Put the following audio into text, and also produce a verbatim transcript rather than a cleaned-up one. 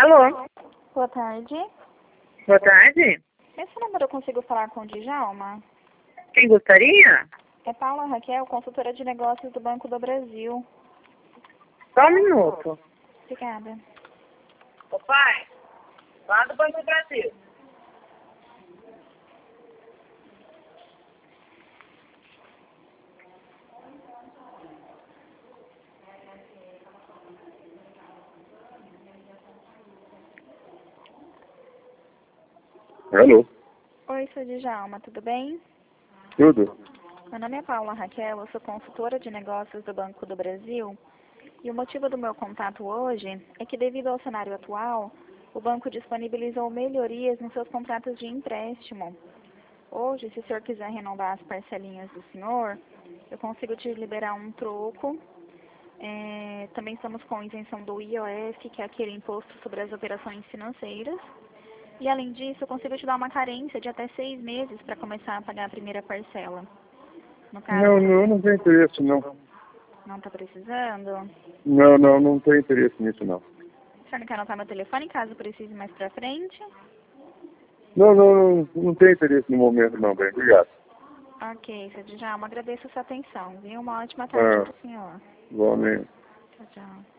Alô? Boa tarde. Boa tarde. Esse número eu consigo falar com o Djalma? Quem gostaria? É Paula Raquel, consultora de negócios do Banco do Brasil. Só um minuto. Obrigada. Ô pai, lá do Banco do Brasil. Alô? Oi, sou Djalma, tudo bem? Tudo? Meu nome é Paula Raquel, eu sou consultora de negócios do Banco do Brasil. E o motivo do meu contato hoje é que, devido ao cenário atual, o banco disponibilizou melhorias nos seus contratos de empréstimo. Hoje, se o senhor quiser renovar as parcelinhas do senhor, eu consigo te liberar um troco. É, também estamos com isenção do I O F, que é aquele imposto sobre as operações financeiras. E, além disso, eu consigo te dar uma carência de até seis meses para começar a pagar a primeira parcela. No caso, Não, não, não tem interesse, não. não está precisando? Não, não, não tem interesse nisso, não. O senhor não quer anotar meu telefone, caso precise mais para frente? Não, não, não, não tem interesse no momento, não, bem. Obrigado. Ok, seu Djalma, agradeço a sua atenção, viu? Uma ótima tarde Ah, para o senhor. igualmente. Tchau, tchau.